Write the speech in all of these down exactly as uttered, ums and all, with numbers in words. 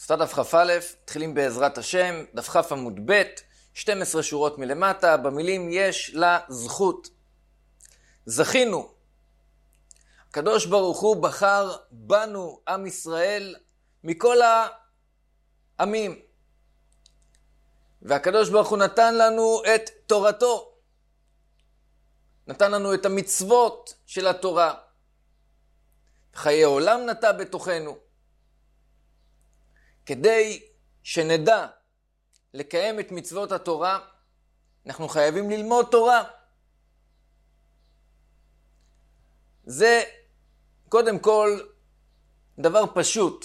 ספר דף כ"א, מתחילים בעזרת השם, דף כ' עמוד ב', שתים עשרה שורות מלמטה, במילים יש לה זכות. זכינו. הקדוש ברוך הוא בחר בנו, עם ישראל, מכל העמים. והקדוש ברוך הוא נתן לנו את תורתו. נתן לנו את המצוות של התורה. חיי עולם נטע בתוכנו. כדי שנדע לקיים את מצוות התורה, אנחנו חייבים ללמוד תורה. זה קודם כל דבר פשוט.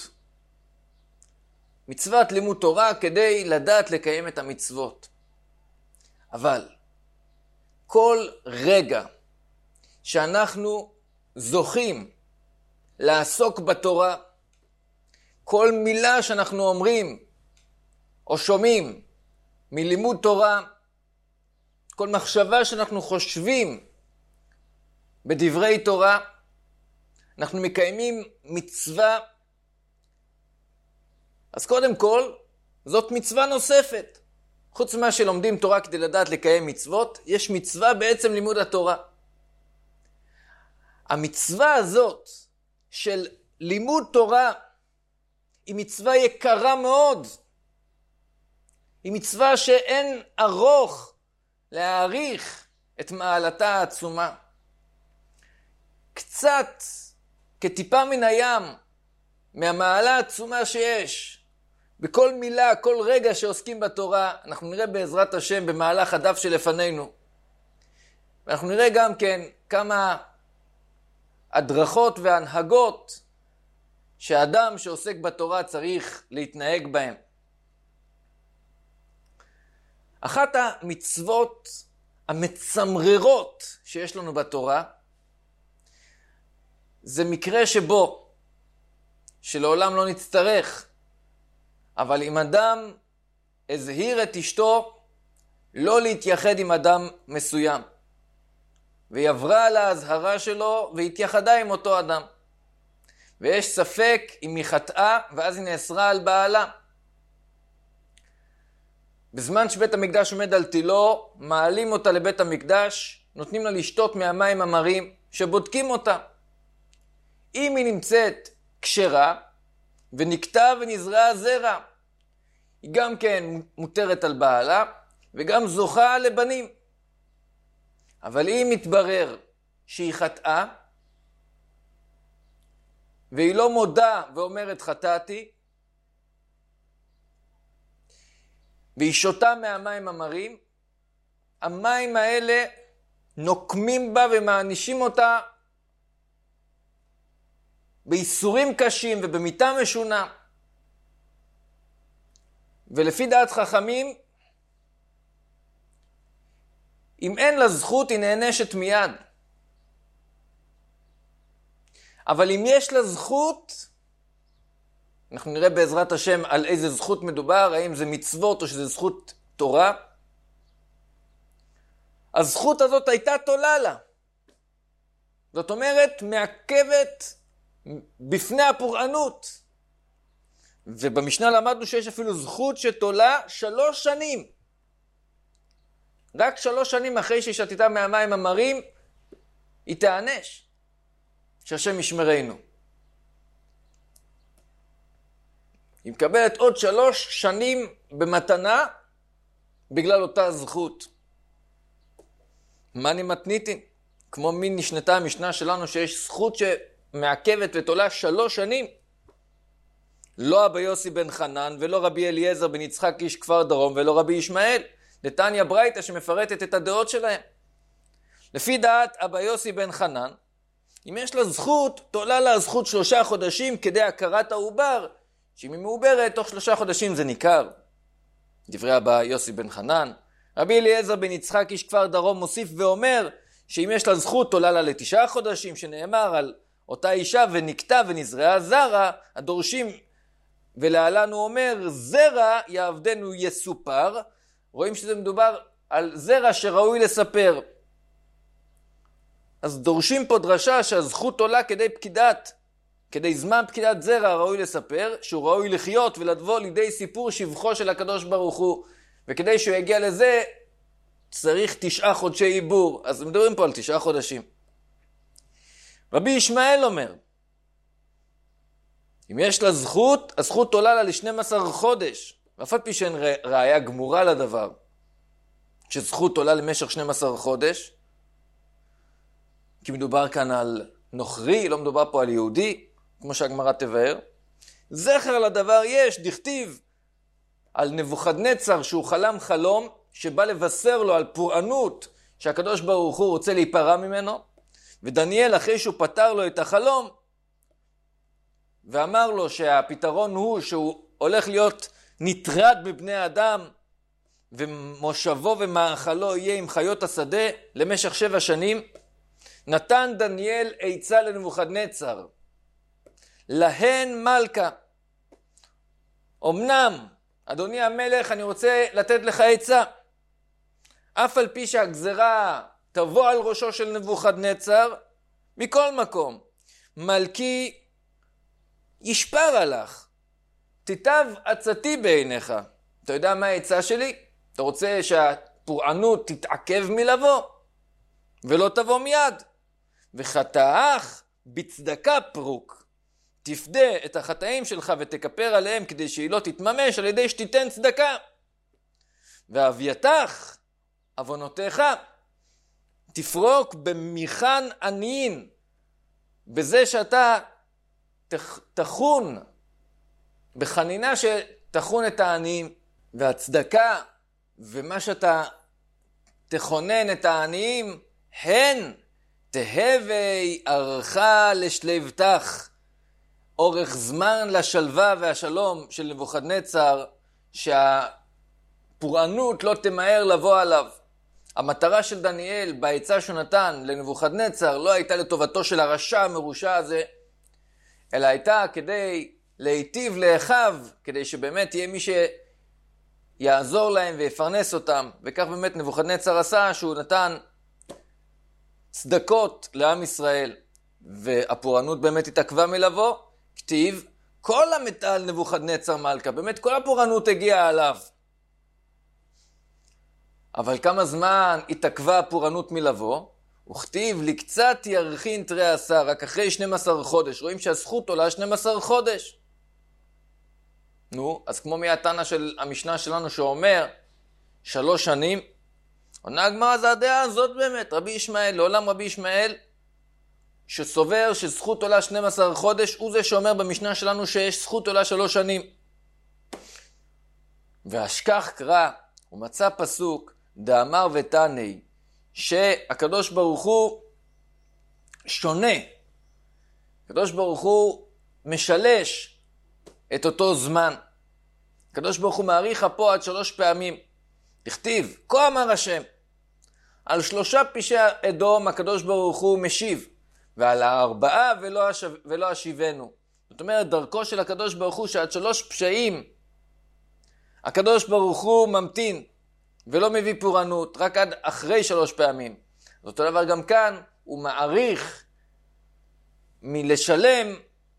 מצוות לימוד תורה כדי לדעת לקיים את המצוות. אבל כל רגע שאנחנו זוכים לעסוק בתורה, כל מילה שאנחנו אומרים או שומעים מלימוד תורה, כל מחשבה שאנחנו חושבים בדברי תורה, אנחנו מקיימים מצווה. אז קודם כל, זאת מצווה נוספת. חוץ מה שלומדים תורה כדי לדעת לקיים מצוות, יש מצווה בעצם לימוד התורה. המצווה הזאת של לימוד תורה היא מצווה יקרה מאוד. היא מצווה שאין ארוך להעריך את מעלתה העצומה. קצת כטיפה מן הים מהמעלה העצומה שיש בכל מילה, כל רגע שעוסקים בתורה. אנחנו נראה בעזרת השם במהלך הדף שלפנינו. ואנחנו נראה גם כן כמה הדרכות והנהגות שהאדם שעוסק בתורה צריך להתנהג בהם. אחת המצוות המצמררות שיש לנו בתורה, זה מקרה שבו, שלעולם לא נצטרך, אבל אם אדם הזהיר את אשתו לא להתייחד עם אדם מסוים, והיא עברה על ההזהרה שלו והתייחדה עם אותו אדם. ויש ספק אם היא חטאה, ואז היא נאסרה על בעלה. בזמן שבית המקדש עומד על תילו, מעלים אותה לבית המקדש, נותנים לה לשתות מהמים המרים, שבודקים אותה. אם היא נמצאת כשרה, ונקטה ונזרעה זרע, היא גם כן מותרת על בעלה, וגם זוכה לבנים. אבל אם מתברר שהיא חטאה, והיא לא מודה ואומרת חטאתי, והיא שותה מהמים המרים, המים האלה נוקמים בה ומענישים אותה באיסורים קשים ובמיתה משונה. ולפי דעת חכמים, אם אין לה זכות היא נענשת מיד. אבל אם יש לה זכות, אנחנו נראה בעזרת השם על איזה זכות מדובר, האם זה מצוות או שזה זכות תורה. הזכות הזאת הייתה תולה לה. זאת אומרת, מעכבת בפני הפורענות. ובמשנה למדנו שיש אפילו זכות שתולה שלוש שנים. רק שלוש שנים אחרי שהיא שתתה מהמים המרים, היא תענש. שהשם ישמרנו. היא מקבלת עוד שלוש שנים במתנה, בגלל אותה זכות. מה נמתניתין? כמו מין נשנתה המשנה שלנו, שיש זכות שמעכבת ותולה שלוש שנים. לא רבי יוסי בן חנן, ולא רבי אליעזר בן יצחק איש כפר דרום, ולא רבי ישמעאל. דתניא ברייתא שמפרטת את הדעות שלהם. לפי דעת אבא יוסי בן חנן, אם יש לה זכות, תולה לה זכות שלושה חודשים כדי הכרת העובר, שאם היא מעוברת, תוך שלושה חודשים זה ניכר. דברי אבא יוסי בן חנן. רבי אליעזר בן יצחק איש כפר דרום מוסיף ואומר, שאם יש לה זכות, תולה לה לתשעה חודשים, שנאמר על אותה אישה ונקטה ונזרעה זרע, הדורשים, ולהלן הוא אומר, זרע יעבדנו יסופר. רואים שזה מדובר על זרע שראוי לספר. אז דורשים פה דרשה שהזכות עולה כדי פקידת, כדי זמן פקידת זרע ראוי לספר, שהוא ראוי לחיות ולבוא לידי סיפור שבחו של הקדוש ברוך הוא, וכדי שהוא יגיע לזה צריך תשעה חודשי עיבור. אז מדברים פה על תשעה חודשים. רבי ישמעאל אומר, אם יש לה זכות, הזכות עולה לה ל-שנים עשר חודש, ואף על פי שאין ראיה גמורה לדבר, שזכות עולה למשך שנים עשר חודש, כי מדובר כאן על נוכרי, לא מדובר פה על יהודי, כמו שהגמרא תבאר. זכר לדבר יש, דכתיב על נבוכדנצר שהוא חלם חלום, שבא לבשר לו על פורענות שהקדוש ברוך הוא רוצה להיפרע ממנו, ודניאל אחרי שהוא פתר לו את החלום, ואמר לו שהפתרון הוא שהוא הולך להיות נטרד בבני אדם, ומושבו ומאכלו יהיה עם חיות השדה למשך שבע שנים, נתן דניאל עצה לנבוכדנצר, להן מלכה. אמנם, אדוני המלך, אני רוצה לתת לך עצה. אף על פי שהגזרה תבוא על ראשו של נבוכדנצר, מכל מקום, מלכי ישפר עליך, תיטב עצתי בעיניך. אתה יודע מה העצה שלי? אתה רוצה שהפורענות תתעכב מלבוא, ולא תבוא מיד. וחטאך בצדקה פרוק. תפדה את החטאים שלך ותכפר עליהם כדי שהיא לא תתממש על ידי שתיתן צדקה. ואבייתך, עוונותיך, תפרוק במיכן עניים, בזה שאתה תחון, בחנינה שתחון את העניים, והצדקה ומה שאתה תכונן את העניים, הן תהווי ערכה לשלבתך, אורך זמן לשלווה והשלום של נבוכדנצר, שהפורענות לא תמהר לבוא עליו. המטרה של דניאל בעצה שהוא נתן לנבוכדנצר לא הייתה לטובתו של הרשע המרושע הזה, אלא הייתה כדי להיטיב לאחיו, כדי שבאמת יהיה מי שיעזור להם ויפרנס אותם. וכך באמת נבוכדנצר עשה, שהוא נתן צדקות לעם ישראל, והפורענות באמת התעכבה מלבוא. כתיב, כל המתה על נבוכדנצר מלכה, באמת כל הפורענות הגיעה עליו. אבל כמה זמן התעכבה הפורענות מלבוא? וכתיב, לקצת ירחין תרי עשר, רק אחרי שנים עשר חודש. רואים שהזכות עולה שנים עשר חודש. נו, אז כמו מהתנא של המשנה שלנו שאומר, שלוש שנים, עונה הגמרא, זה הדעה הזאת באמת, רבי ישמעאל, לעולם רבי ישמעאל, שסובר שזכות עולה שנים עשר חודש, הוא זה שאומר במשנה שלנו שיש זכות עולה שלוש שנים. והשכח קרא, הוא מצא פסוק, דאמר ותני, שהקדוש ברוך הוא שונה. הקדוש ברוך הוא משלש את אותו זמן. הקדוש ברוך הוא מאריך פה עד שלוש פעמים. תכתיב, כה אמר השם, על שלושה פשעי אדום הקדוש ברוך הוא משיב, ועל הארבעה ולא, השו... ולא השיבנו. זאת אומרת, דרכו של הקדוש ברוך הוא שעד שלוש פשעים הקדוש ברוך הוא ממתין ולא מביא פורענות, רק עד אחרי שלוש פעמים. זאת דבר גם כאן, הוא מעריך מלשלם.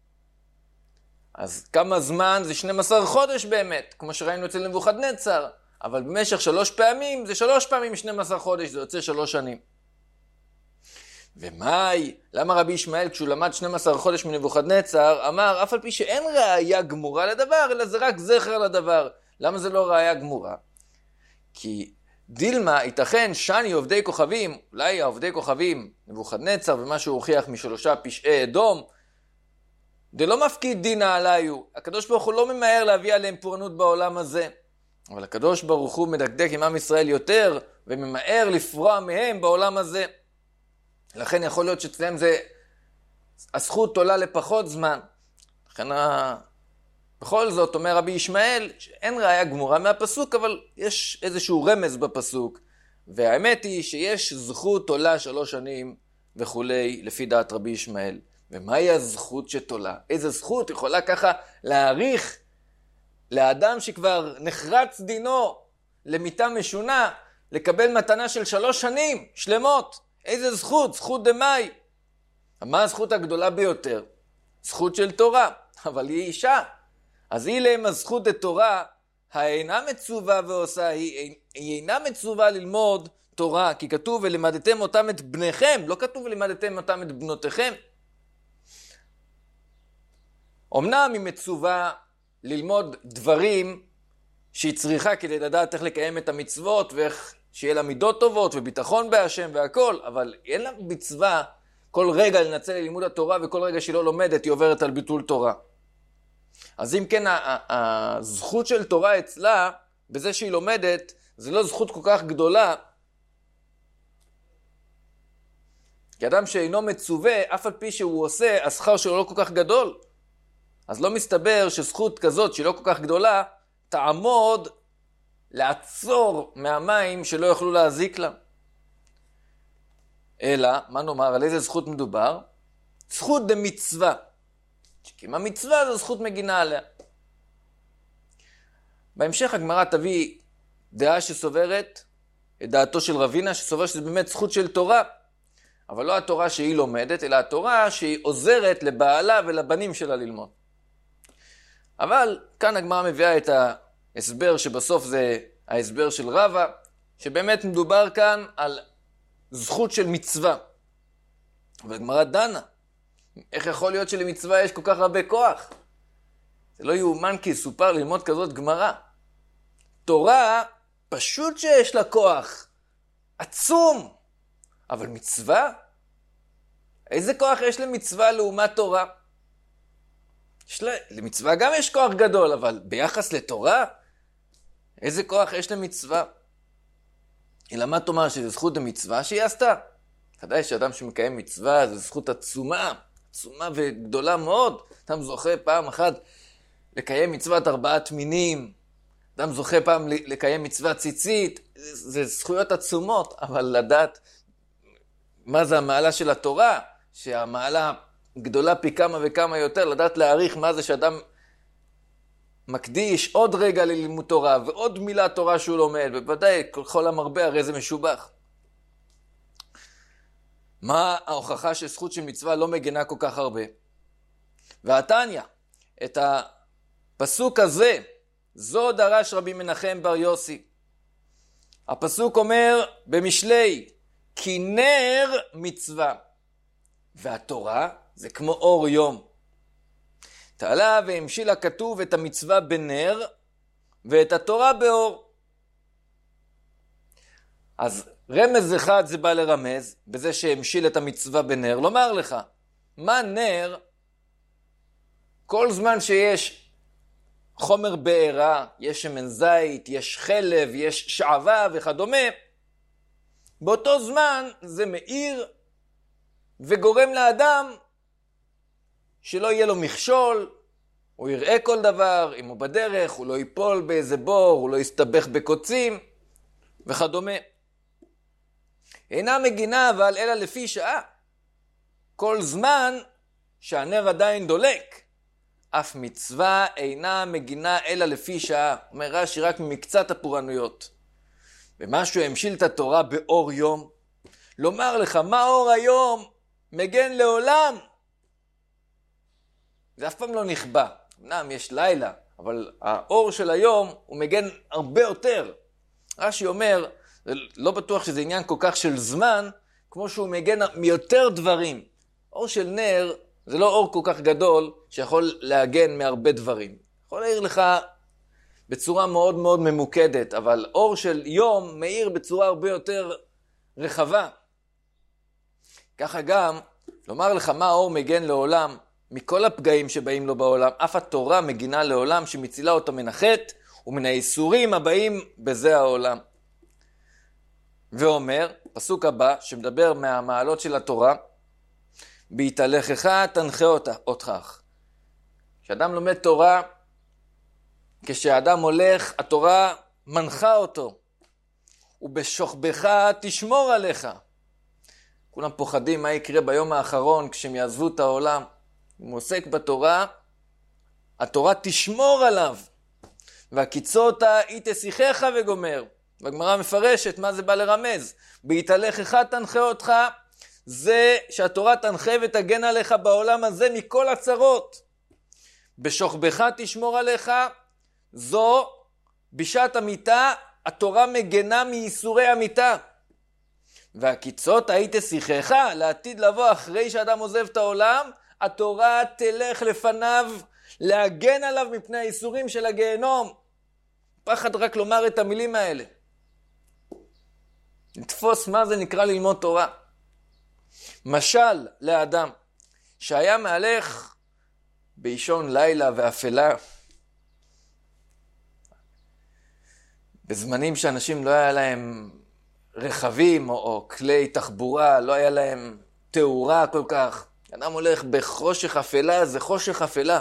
אז כמה זמן? זה שנים עשר חודש באמת, כמו שראינו אצל נבוכדנצר. אבל במשך שלוש פעמים, זה שלוש פעמים שנים עשר חודש, זה יוצא שלוש שנים. ומאי, למה רבי ישמעאל כשהוא למד שנים עשר חודש מנבוכדנצר, אמר, אף על פי שאין ראיה גמורה לדבר, אלא זה רק זכר לדבר. למה זה לא ראיה גמורה? כי דילמה, ייתכן שני עובדי כוכבים, אולי העובדי כוכבים, נבוכדנצר ומה שהוא הוכיח משלושה פשעי אדום, זה לא מפקיד דינה עליו. הקדוש ברוך הוא לא ממהר להביא עליהם פורענות בעולם הזה. אבל הקדוש ברוך הוא מדקדק עם עם ישראל יותר, וממהר לפרוע מהם בעולם הזה. לכן יכול להיות שאצלם זה, הזכות עולה לפחות זמן. לכן ה... בכל זאת אומר רבי ישמעאל, שאין ראיה גמורה מהפסוק, אבל יש איזשהו רמז בפסוק. והאמת היא שיש זכות עולה שלוש שנים וכולי, לפי דעת רבי ישמעאל. ומהי הזכות שתולה? איזה זכות יכולה ככה להעריך לאדם שכבר נחרץ דינו למיתה משונה, לקבל מתנה של שלוש שנים שלמות? איזה זכות? זכות דמאי. מה הזכות הגדולה ביותר? זכות של תורה, אבל היא אישה. אז היא להם הזכות לתורה, האינה מצווה ועושה, היא, היא אינה מצווה ללמוד תורה, כי כתוב ולמדתם אותם את בניכם, לא כתוב ולמדתם אותם את בנותיכם. אמנם היא מצווה ללמוד דברים שהיא צריכה כדי לדעת איך לקיים את המצוות ואיך שיהיה לה מידות טובות וביטחון בהשם והכל, אבל אין לה מצווה כל רגע לנצל ללימוד התורה, וכל רגע שהיא לא לומדת היא עוברת על ביטול תורה. אז אם כן, הזכות של תורה אצלה, בזה שהיא לומדת, זה לא זכות כל כך גדולה, כי אדם שאינו מצווה, אף על פי שהוא עושה, השכר שלו לא כל כך גדול. אז לא מסתבר שזכות כזאת שהיא לא כל כך גדולה, תעמוד לעצור מהמים שלא יוכלו להזיק לה. אלא, מה נאמר, על איזה זכות מדובר? זכות דמצווה. כי מה מצווה זו זכות מגינה עליה. בהמשך הגמרא תביא דעה שסוברת, את דעתו של רבינה, שסובר שזה באמת זכות של תורה, אבל לא התורה שהיא לומדת, אלא התורה שהיא עוזרת לבעלה ולבנים שלה ללמוד. אבל כאן הגמרא מביאה את ההסבר שבסוף זה ההסבר של רבא, שבאמת מדובר כאן על זכות של מצווה. והגמרא דנה, איך יכול להיות שלמצווה יש כל כך הרבה כוח? זה לא יאומן כי יסופר ללמוד כזאת גמרא. תורה פשוט שיש לה כוח עצום, אבל מצווה? איזה כוח יש למצווה לעומת תורה? יש לה, למצווה גם יש כוח גדול, אבל ביחס לתורה, איזה כוח יש למצווה? אלא מה תאמר שזה זכות המצווה שהיא עשתה? ודאי שאדם שמקיים מצווה זה זכות עצומה, עצומה וגדולה מאוד. אדם זוכה פעם אחת לקיים מצוות ארבעת מינים, אדם זוכה פעם לקיים מצווה ציצית, זה זכויות עצומות, אבל לדעת מה זה המעלה של התורה, שהמעלה גדולה פי כמה וכמה יותר, לדעת להעריך מה זה שאדם מקדיש עוד רגע ללימוד תורה ועוד מילה תורה שהוא לומד, בוודאי כל המרבה הרי זה משובח. מה ההוכחה שזכות של מצווה לא מגנה כל כך הרבה? והתניא, את הפסוק הזה, זו דרש רבי מנחם בר יוסי. הפסוק אומר במשלי, כי נר מצווה, והתורה זה כמו אור יום. תעלה והמשיל הכתוב את המצווה בנר, ואת התורה באור. אז רמז אחד זה בא לרמז, בזה שהמשיל את המצווה בנר, לומר לך, מה נר? כל זמן שיש חומר בעירה, יש שמן זית, יש חלב, יש שעבה וכדומה, באותו זמן זה מאיר וגורם לאדם שלא יהיה לו מכשול, הוא יראה כל דבר, אם הוא בדרך, הוא לא ייפול באיזה בור, הוא לא יסתבך בקוצים וכדומה. אינה מגינה אבל אלא לפי שעה. כל זמן שהנר עדיין דולק, אף מצווה אינה מגינה אלא לפי שעה. אומר רש"י רק ממקצת הפורענויות. ומשהו המשיל את התורה באור יום. לומר לך מה אור היום מגן לעולם. זה אף פעם לא נכבה. אמנם יש לילה, אבל האור של היום הוא מגן הרבה יותר. רש"י אומר, לא בטוח שזה עניין כל כך של זמן, כמו שהוא מגן מיותר דברים. אור של נר זה לא אור כל כך גדול שיכול להגן מהרבה דברים. יכול להעיר לך בצורה מאוד מאוד ממוקדת, אבל אור של יום מאיר בצורה הרבה יותר רחבה. ככה גם, לומר לך מה האור מגן לעולם, מכל הפגעים שבאים לו בעולם, אף התורה מגינה לעולם שמצילה אותו מן החטא ומן האיסורים הבאים בזה העולם. ואומר, פסוק הבא, שמדבר מהמעלות של התורה, בהתהלכך תנחה אותך. כשאדם לומד תורה, כשאדם הולך, התורה מנחה אותו. ובשוכבך תשמור עליך. כולם פוחדים מה יקרה ביום האחרון כשהם יעזבו את העולם. אם הוא עוסק בתורה, התורה תשמור עליו. והקיצות היא תשיחך וגומר. והגמרא מפרשת מה זה בא לרמז. בהתהלכך תנחה אותך, זה שהתורה תנחה ותגן עליך בעולם הזה מכל הצרות. בשוכבך תשמור עליך, זו בשעת המיטה, התורה מגנה מייסורי המיטה. והקיצות היית שיחך לעתיד לבוא אחרי שאדם עוזב את העולם, התורה תלך לפניו להגן עליו מפני הייסורים של הגיהנום. פחד רק לומר את המילים האלה. נתפוס מה זה נקרא ללמוד תורה. משל לאדם שהיה מהלך באישון לילה ואפלה, בזמנים שאנשים לא היה להם רכבים או, או כלי תחבורה, לא היה להם תאורה כל כך. אדם הולך בחושך אפלה, זה חושך אפלה.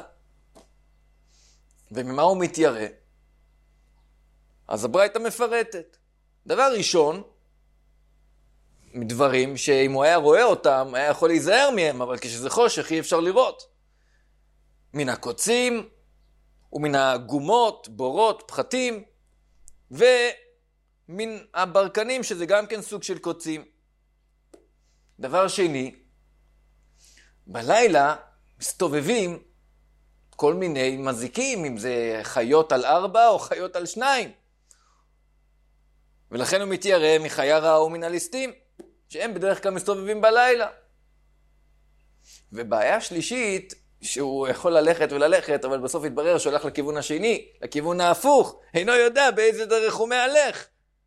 וממה הוא מתיירא? אז הברייתא מפרטת. דבר ראשון, מדברים שאם הוא היה רואה אותם, היה יכול להיזהר מהם, אבל כשזה חושך אי אפשר לראות. מן הקוצים ומן הגומות, בורות, פחתים, ומן הברקנים, שזה גם כן סוג של קוצים. דבר שני, בלילה מסתובבים כל מיני מזיקים, אם זה חיות על ארבע או חיות על שניים. ולכן הוא מתיירא מחיה רעה ומן הליסטים, שהם בדרך כלל מסתובבים בלילה. ובעיה שלישית, שהוא יכול ללכת וללכת, אבל בסוף יתברר שהוא הולך לכיוון השני, לכיוון ההפוך, אינו יודע באיזה דרך הוא מהלך.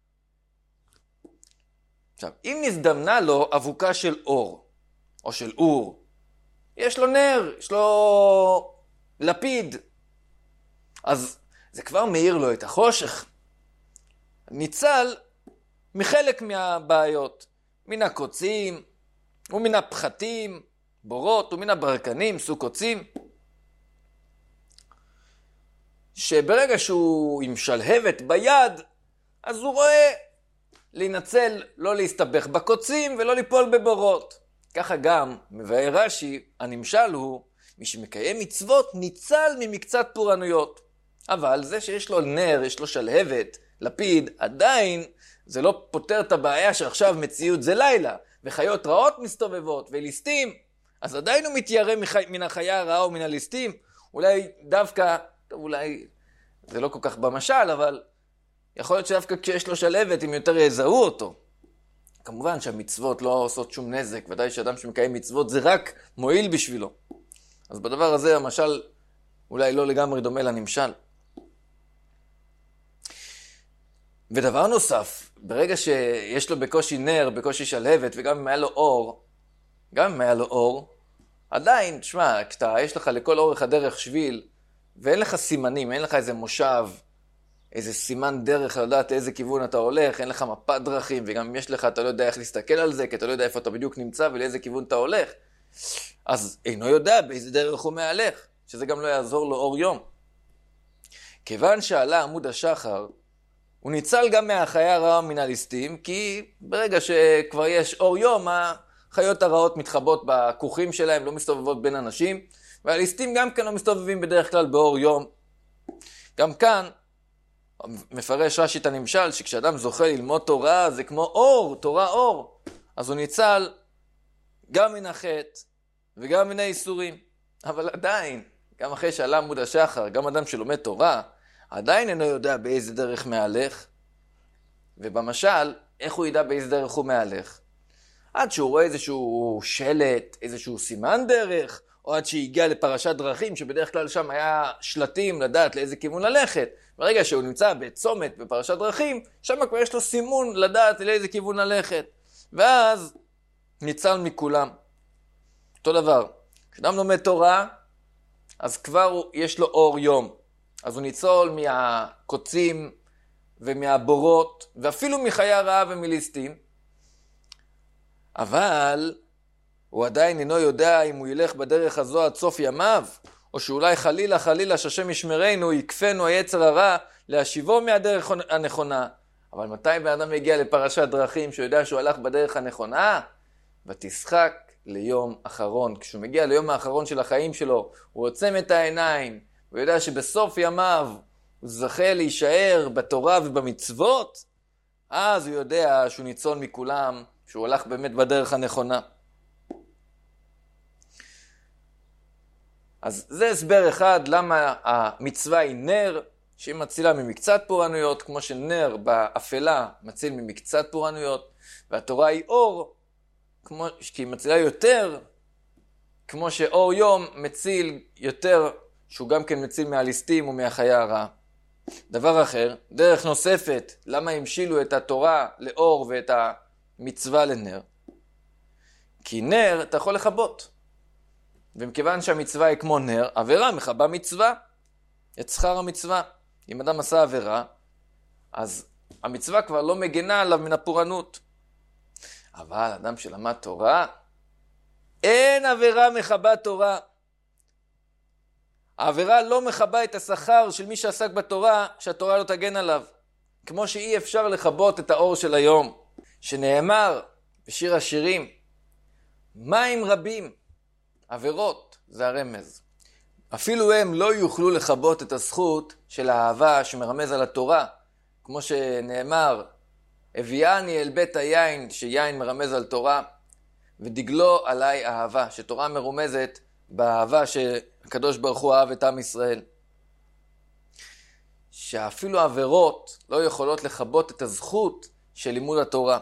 עכשיו, אם נזדמנה לו אבוקה של אור, או של אור, יש לו נר, יש לו לפיד, אז זה כבר מאיר לו את החושך. ניצל מחלק מהבעיות, מן הקוצים ומן הפחתים, בורות ומן הברקנים, סוג קוצים, שברגע שהוא עם שלהבת ביד, אז הוא רואה להינצל, לא להסתבך בקוצים ולא ליפול בבורות. ככה גם מבאר רש"י, הנמשל הוא, מי שמקיים מצוות ניצל ממקצת פורענויות. אבל זה שיש לו נר, יש לו שלהבת, לפיד, עדיין זה לא פותר את הבעיה שעכשיו מציאות זה לילה, וחיות רעות מסתובבות וליסטים, אז עדיין הוא מתיירא מן החיה הרעה או מן הליסטים. אולי דווקא, טוב, אולי זה לא כל כך במשל, אבל יכול להיות שדווקא כשיש לו שלהבת הם יותר יזהו אותו. כמובן שהמצוות לא עושות שום נזק, ודאי שאדם שמקיים מצוות זה רק מועיל בשבילו. אז בדבר הזה המשל אולי לא לגמרי דומה לנמשל. ודבר נוסף, ברגע שיש לו בקושי נר, בקושי שלהבת, וגם אם היה לו אור, גם אם היה לו אור, עדיין, תשמע, כשאתה, יש לך לכל אורך הדרך שביל, ואין לך סימנים, אין לך איזה מושב, איזה סימן דרך לדעת לאיזה כיוון אתה הולך, אין לך מפת דרכים, וגם אם יש לך, אתה לא יודע איך להסתכל על זה, כי אתה לא יודע איפה אתה בדיוק נמצא ולאיזה כיוון אתה הולך. אז אינו יודע באיזה דרך הוא מהלך, שזה גם לא יעזור לו אור יום. כיוון שעלה עמוד השחר, הוא ניצל גם מהחיה הרעה מן הליסטים, כי ברגע שכבר יש אור יום, החיות הרעות מתחבות בכוחים שלהם, לא מסתובבות בין אנשים, והליסטים גם כן לא מסתובבים בדרך כלל באור יום. גם כאן, מפרש רש"י את הנמשל, שכשאדם זוכה ללמוד תורה, זה כמו אור, תורה אור. אז הוא ניצל גם מן החטא וגם מן האיסורים. אבל עדיין, גם אחרי שעלה עמוד השחר, גם אדם שלומד תורה, עדיין אינו יודע באיזה דרך מהלך. ובמשל, איך הוא ידע באיזה דרך הוא מהלך? עד שהוא רואה איזשהו שלט, איזשהו סימן דרך, או עד שהגיע לפרשת דרכים, שבדרך כלל שם היה שלטים לדעת לאיזה כיוון ללכת. ברגע שהוא נמצא בצומת בפרשת דרכים, שם כבר יש לו סימון לדעת לאיזה כיוון ללכת. ואז ניצל מכולם. אותו דבר, כשאדם לומד תורה, אז כבר יש לו אור יום. אז הוא ניצול מהקוצים ומהבורות, ואפילו מחיה רעה ומליסטים. אבל הוא עדיין אינו יודע אם הוא ילך בדרך הזו עד סוף ימיו, או שאולי חלילה חלילה שהשם ישמרנו, יקפנו היצר הרע להשיבו מהדרך הנכונה. אבל מתי באדם יגיע לפרשת דרכים שהוא יודע שהוא הלך בדרך הנכונה? ותשחק ליום אחרון. כשהוא מגיע ליום האחרון של החיים שלו, הוא עוצם את העיניים, הוא יודע שבסוף ימיו הוא זכה להישאר בתורה ובמצוות, אז הוא יודע שהוא ניצול מכולם, שהוא הלך באמת בדרך הנכונה. אז זה הסבר אחד למה המצווה היא נר, שהיא מצילה ממקצת פורענויות, כמו שנר באפלה מציל ממקצת פורענויות, והתורה היא אור, כמו, כי היא מצילה יותר, כמו שאור יום מציל יותר, שהוא גם כן מציל מהליסטים ומהחיה הרעה. דבר אחר, דרך נוספת, למה המשילו את התורה לאור ואת המצווה לנר? כי נר אתה יכול לכבות. ומכיוון שהמצווה היא כמו נר, עבירה מכבה מצווה, את שכר המצווה. אם אדם עשה עבירה, אז המצווה כבר לא מגנה עליו מן הפורענות. אבל אדם שלמד תורה, אין עבירה מכבה תורה. העבירה לא מכבה את השכר של מי שעסק בתורה, שהתורה לא תגן עליו. כמו שאי אפשר לכבות את האור של היום, שנאמר בשיר השירים, מים רבים, עבירות, זה הרמז. אפילו הם לא יוכלו לכבות את הזכות של האהבה שמרמז על התורה, כמו שנאמר, הביאני אל בית היין, שיין מרמז על תורה, ודגלו עליי אהבה, שתורה מרומזת באהבה שהקדוש ברוך הוא אהב את עם ישראל. שאפילו עבירות לא יכולות לכבות את הזכות של לימוד התורה.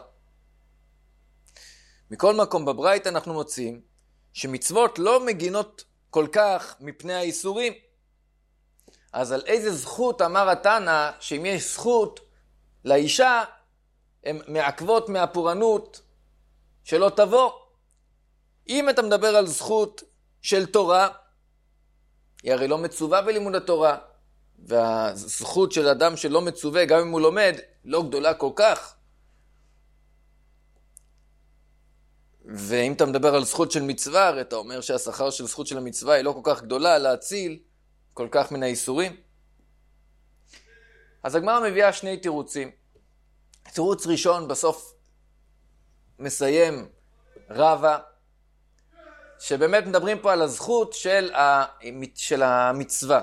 מכל מקום בברייתא אנחנו מוצאים שמצוות לא מגינות כל כך מפני האיסורים. אז על איזה זכות אמר התנא שאם יש זכות לאישה, הן מעכבות מהפורענות שלא תבוא. אם אתה מדבר על זכות של תורה, היא הרי לא מצווה בלימוד התורה, והזכות של אדם שלא מצווה, גם אם הוא לומד, לא גדולה כל כך. ואם אתה מדבר על זכות של מצווה, הרי אתה אומר שהשכר של זכות של המצווה היא לא כל כך גדולה להציל כל כך מן האיסורים. אז הגמרא מביאה שני תירוצים. תירוץ ראשון בסוף מסיים רבא, שבאמת מדברים פה על הזכות של, ה... של המצווה.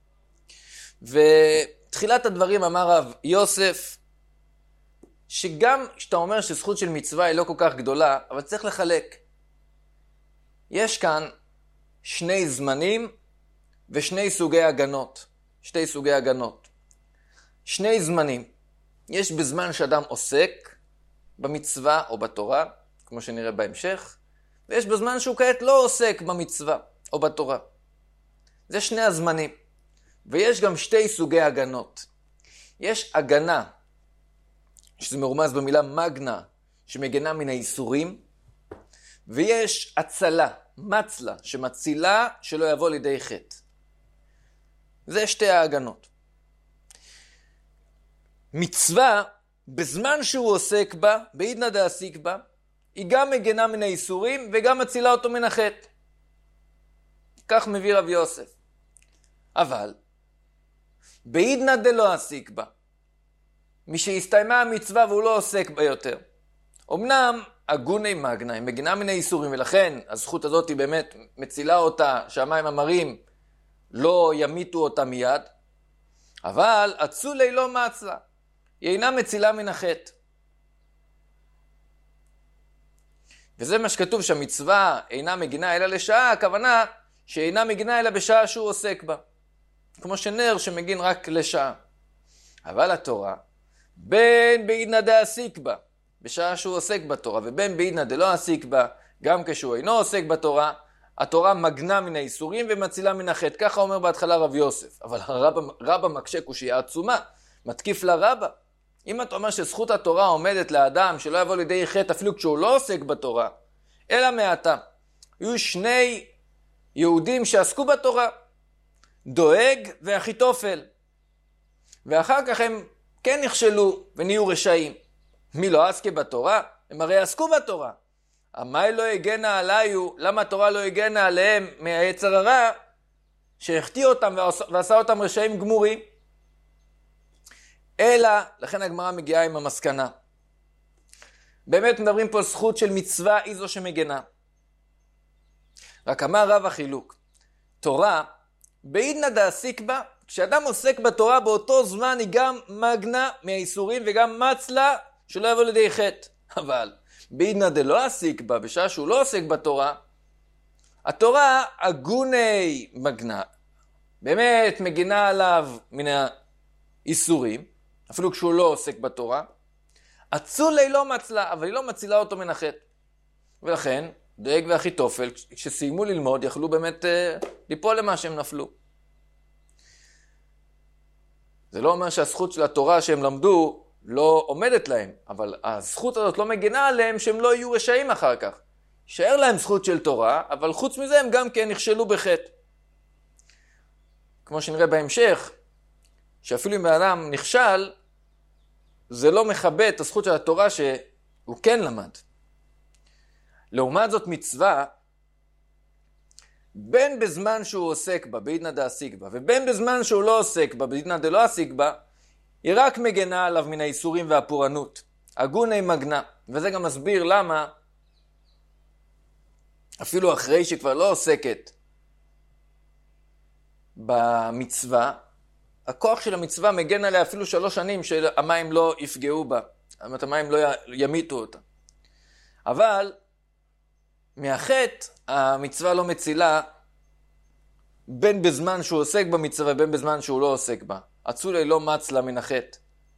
ותחילת הדברים אמר רב יוסף, שגם שאתה אומר שזכות של מצווה היא לא כל כך גדולה, אבל צריך לחלק. יש כאן שני זמנים ושני סוגי הגנות. שתי סוגי הגנות. שני זמנים. יש בזמן שאדם עוסק במצווה או בתורה, כמו שנראה בהמשך, ויש בזמן שהוא כעת לא עוסק במצווה או בתורה. זה שני הזמנים. ויש גם שתי סוגי הגנות. יש הגנה, שזה מרומז במילה מגנה, שמגנה מן האיסורים, ויש הצלה, מצלה, שמצילה שלא יבוא לידי חטא. זה שתי ההגנות. מצווה, בזמן שהוא עוסק בה, בעידנא דעסיק בה, היא גם מגנה מן האיסורים וגם מצילה אותו מן החטא. כך מביא רב יוסף. אבל, בעידנא דלא עסיק בה, מי שהסתיימה המצווה והוא לא עוסק בה יותר. אמנם הגוני מגנה, היא מגנה מן האיסורים, ולכן הזכות הזאת היא באמת מצילה אותה, שהמים המרים לא ימיתו אותה מיד, אבל אצולי לא מצלה, היא אינה מצילה מן החטא. וזה מה שכתוב שהמצווה אינה מגינה אלא לשעה, הכוונה שאינה מגינה אלא בשעה שהוא עוסק בה. כמו שנר שמגין רק לשעה. אבל התורה, בין בעידנא דעסיק בה, בשעה שהוא עוסק בתורה, ובין בעידנא דלא עסיק בה, גם כשהוא אינו עוסק בתורה, התורה מגנה מן האיסורים ומצילה מן החטא. ככה אומר בהתחלה רב יוסף. אבל הרבא, רבא מקשה קושיה עצומה, מתקיף לרבא. אם אתה אומר שזכות התורה עומדת לאדם שלא יבוא לידי חטא אפילו כשהוא לא עוסק בתורה, אלא מעתה. היו שני יהודים שעסקו בתורה, דואג ואחיתופל. ואחר כך הם כן נכשלו ונהיו רשעים. מי לא עסקה בתורה? הם הרי עסקו בתורה. המאי לא הגנה עליו, למה התורה לא הגנה עליהם מהיצר הרע שהחטיא אותם ועשה אותם רשעים גמורים? אלא, לכן הגמרא מגיעה עם המסקנה. באמת מדברים פה זכות של מצווה היא זו שמגנה. רק אמר רב החילוק, תורה, בעידנא דעסיק בה, כשאדם עוסק בתורה באותו זמן היא גם מגנה מהאיסורים וגם מצלה שלא יבוא לידי חטא. אבל בעידנא דלא עסיק בה, בשעה שהוא לא עוסק בתורה, התורה הגוני מגנה, באמת מגינה עליו מן האיסורים, אפילו כשהוא לא עוסק בתורה. אצולי לא מצלה, אבל היא לא מצילה אותו מן החטא. ולכן, דואג ואחיתופל, כשסיימו ללמוד, יכלו באמת אה, ליפול למה שהם נפלו. זה לא אומר שהזכות של התורה שהם למדו לא עומדת להם, אבל הזכות הזאת לא מגינה עליהם שהם לא יהיו רשעים אחר כך. יישאר להם זכות של תורה, אבל חוץ מזה הם גם כן נכשלו בחטא. כמו שנראה בהמשך, שאפילו אם האדם נכשל, זה לא מכבד את הזכות של התורה שהוא כן למד. לעומת זאת מצווה, בין בזמן שהוא עוסק בה, בעידנא דעסיק בה, ובין בזמן שהוא לא עוסק בה, בעידנא דלא עסיק בה, היא רק מגנה עליו מן האיסורים והפורענות. הגוני מגנה. וזה גם מסביר למה, אפילו אחרי שכבר לא עוסקת במצווה, הכוח של המצווה מגן עליה אפילו שלוש שנים שהמים לא יפגעו בה. המים לא ימיתו אותה. אבל מהחטא המצווה לא מצילה בין בזמן שהוא עוסק במצווה ובין בזמן שהוא לא עוסק בה. אצולי לא מצלה מן החטא.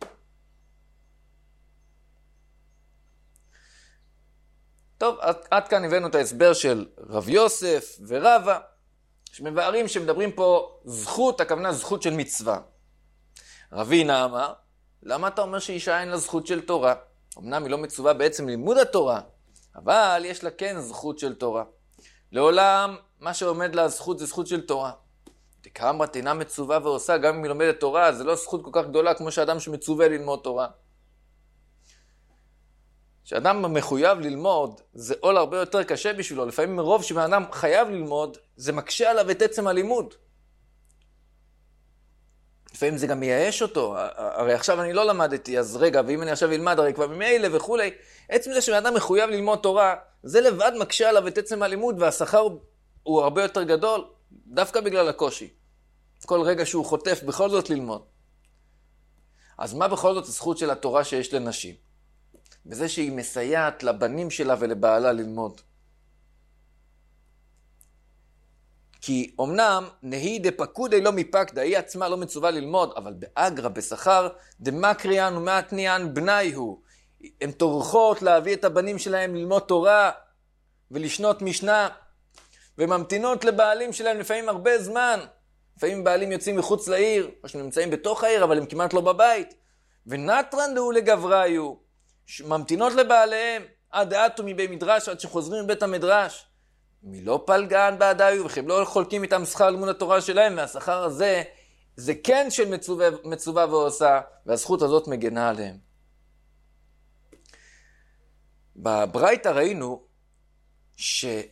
טוב, עד, עד כאן הבאנו את ההסבר של רב יוסף ורבא, שמבארים שמדברים פה זכות, הכוונה זכות של מצווה. רבינה אמר, למה אתה אומר שאישה אין לה זכות של תורה? אמנם היא לא מצווה בעצם לימוד התורה, אבל יש לה כן זכות של תורה. לעולם, מה שעומד לה זכות זה זכות של תורה. דקאמרא אינה מצווה ועושה, גם אם היא לומדת תורה, זה לא זכות כל כך גדולה כמו שאדם שמצווה ללמוד תורה. שאדם מחויב ללמוד, זה עול הרבה יותר קשה בשבילו. לפעמים מרוב שבאדם חייב ללמוד, זה מקשה עליו את עצם הלימוד. לפעמים זה גם מייאש אותו. הרי עכשיו אני לא למדתי, אז רגע, ואם אני עכשיו אלמד, הרי כבר ממילא וכולי. עצם זה שבאדם מחויב ללמוד תורה, זה לבד מקשה עליו את עצם הלימוד, והשכר הוא הרבה יותר גדול, דווקא בגלל הקושי. כל רגע שהוא חוטף בכל זאת ללמוד. אז מה בכל זאת הזכות של התורה שיש לנשים? בזה שהיא מסייעת לבנים שלה ולבעלה ללמוד. כי אמנם נהי דפקודי לא מפקדה, היא עצמה לא מצווה ללמוד, אבל באגרא, בשכר, דמקריאן ומתניאן בני הוא. הן טורחות להביא את הבנים שלהם ללמוד תורה ולשנות משנה, וממתינות לבעלים שלהם לפעמים הרבה זמן. לפעמים בעלים יוצאים מחוץ לעיר, או שנמצאים בתוך העיר, אבל הם כמעט לא בבית. ונטרן דהו לגבריו, ממתינות לבעליהם, עד דעתו מבי מדרש, עד שחוזרים מבית המדרש. מי לא פלגן בעדיו, וכם לא חולקים איתם שכר לימוד התורה שלהם, והשכר הזה, זה כן של מצווה, מצווה ועושה, והזכות הזאת מגנה עליהם. בברייתא ראינו שהנר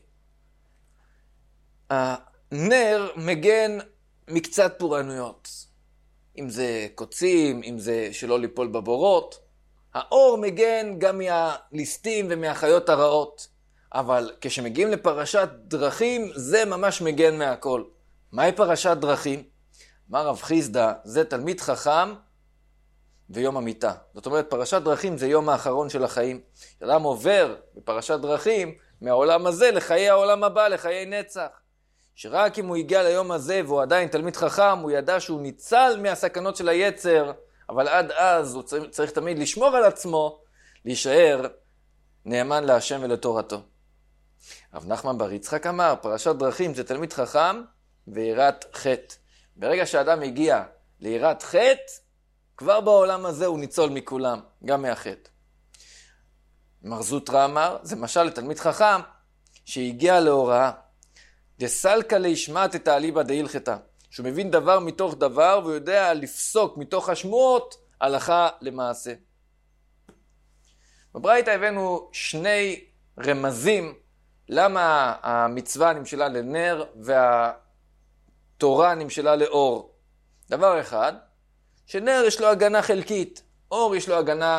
מגן מקצת פורענויות. אם זה קוצים, אם זה שלא ליפול בבורות. האור מגן גם מהליסטים ומהחיות הרעות. אבל כשמגיעים לפרשת דרכים, זה ממש מגן מהכל. מהי פרשת דרכים? אמר רב חיסדא, זה תלמיד חכם ויום המיטה. זאת אומרת, פרשת דרכים זה יום האחרון של החיים. אדם עובר בפרשת דרכים מהעולם הזה לחיי העולם הבא, לחיי נצח. שרק אם הוא הגיע ליום הזה והוא עדיין תלמיד חכם, הוא ידע שהוא ניצל מהסכנות של היצר, אבל עד אז הוא צריך, צריך תמיד לשמור על עצמו, להישאר נאמן להשם ולתורתו. רב נחמן בר יצחק אמר, פרשת דרכים זה תלמיד חכם ויראת חטא. ברגע שאדם הגיע ליראת חטא, כבר בעולם הזה הוא ניצול מכולם, גם מהחטא. מר זוטרא אמר, זה משל לתלמיד חכם שהגיע להוראה. דסלקא לישמט את האליבא דהילכתא, שהוא מבין דבר מתוך דבר והוא יודע לפסוק מתוך השמועות הלכה למעשה. בברייתא הבאנו שני רמזים למה המצווה נמשלה לנר והתורה נמשלה לאור. דבר אחד, שנר יש לו הגנה חלקית, אור יש לו הגנה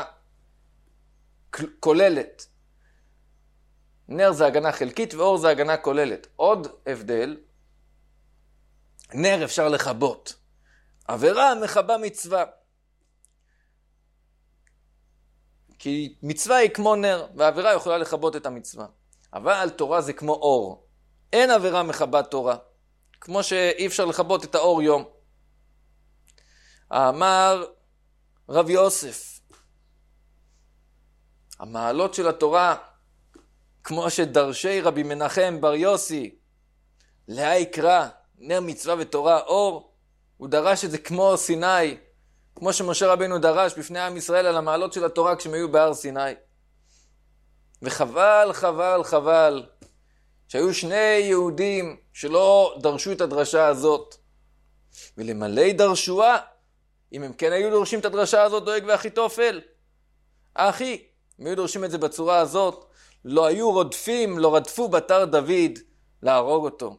כוללת. נר זה הגנה חלקית ואור זה הגנה כוללת. עוד הבדל, נר אפשר לכבות. עבירה מחבה מצווה. כי מצווה היא כמו נר, והעבירה יכולה לכבות את המצווה. אבל תורה זה כמו אור. אין עבירה מחבת תורה, כמו שאי אפשר לכבות את האור יום. אמר רב יוסף, המעלות של התורה, כמו שדרשי רבי מנחם בר יוסי, לה יקרא נר מצווה ותורה אור, הוא דרש את זה כמו סיני, כמו שמשה רבינו דרש בפני עם ישראל על המעלות של התורה כשהם היו בהר סיני. וחבל, חבל, חבל, שהיו שני יהודים שלא דרשו את הדרשה הזאת. ולמלא דרשוה, אם הם כן היו דורשים את הדרשה הזאת, דואג ואחיתופל. אחי, אם היו דורשים את זה בצורה הזאת, לא היו רודפים, לא רדפו בתר דוד להרוג אותו.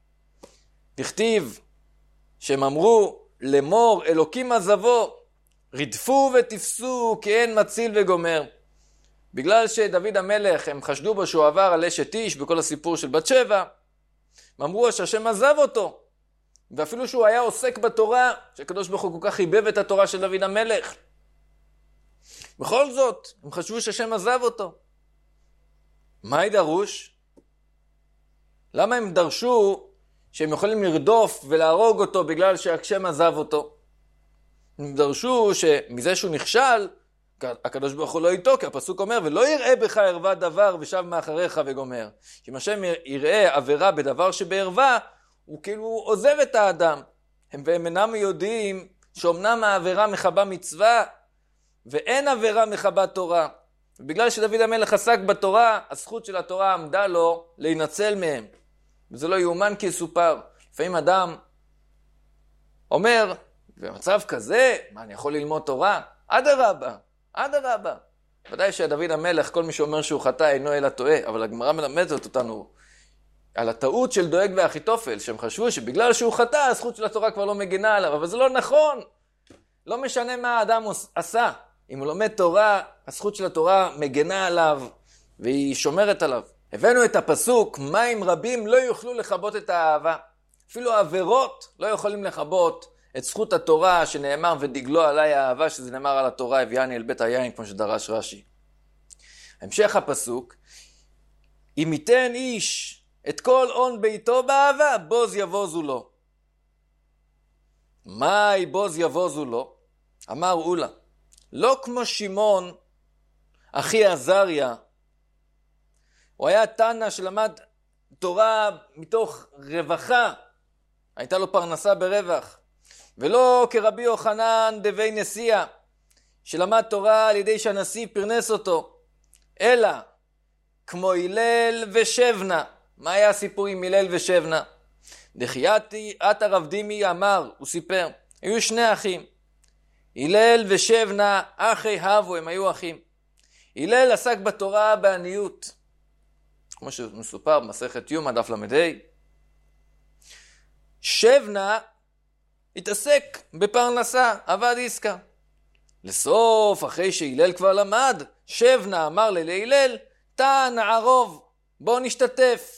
תכתיב שהם אמרו, לאמור אלוקים עזבו, רדפו ותפסו כי אין מציל וגומר. בגלל שדוד המלך, הם חשדו בו שהוא עבר על אשת איש בכל הסיפור של בת שבע, הם אמרו שהשם עזב אותו, ואפילו שהוא היה עוסק בתורה, שהקדוש ברוך הוא כל כך חיבב את התורה של דוד המלך. בכל זאת, הם חשבו שהשם עזב אותו. מה ידרוש? למה הם דרשו שהם יכולים לרדוף ולהרוג אותו בגלל שהשם עזב אותו? הם דרשו שמזה שהוא נכשל, הקדוש ברוך הוא לא איתו, כי הפסוק אומר, ולא יראה בך ערווה דבר ושב מאחריך וגומר. אם השם יראה עבירה בדבר שבערווה, הוא כאילו עוזב את האדם. הם והם אינם יודעים שאומנם העבירה מחבה מצווה, ואין עבירה מחבת תורה. ובגלל שדוד המלך עסק בתורה, הזכות של התורה עמדה לו להינצל מהם. וזה לא יאומן כי יסופר. לפעמים אדם אומר, במצב כזה, מה, אני יכול ללמוד תורה? אדרבה, אדרבה. ודאי שדוד המלך, כל מי שאומר שהוא חטא אינו אלא טועה, אבל הגמרא מלמדת אותנו על הטעות של דואג ואחיתופל, שהם חשבו שבגלל שהוא חטא, הזכות של התורה כבר לא מגינה עליו, אבל זה לא נכון. לא משנה מה האדם עשה. אם הוא לומד תורה, הזכות של התורה מגנה עליו, והיא שומרת עליו. הבאנו את הפסוק, מים רבים לא יוכלו לכבות את האהבה. אפילו העבירות לא יכולים לכבות את זכות התורה שנאמר ודגלו עליי האהבה, שזה נאמר על התורה, הביאני אל בית היין, כמו שדרש רש"י. המשך הפסוק, אם ייתן איש את כל הון ביתו באהבה, בוז יבוזו לו. מהי בוז יבוזו לו? אמר אולה, לא כמו שמעון, אחי עזריה, הוא היה תנא שלמד תורה מתוך רווחה, הייתה לו פרנסה ברווח, ולא כרבי יוחנן דבי נשיאה, שלמד תורה על ידי שהנשיא פרנס אותו, אלא כמו הלל ושבנה. מה היה הסיפור עם הלל ושבנה? דחייתי עת הרב דימי אמר, הוא סיפר, היו שני אחים, הלל ושבנה אחי הבו, הם היו אחים. הלל עסק בתורה בעניות, כמו שמסופר במסכת יומא דף למ"ה. שבנה התעסק בפרנסה, עבד עסקה. לסוף, אחרי שהלל כבר למד, שבנה אמר להלל, תא נערוב, בוא נשתתף.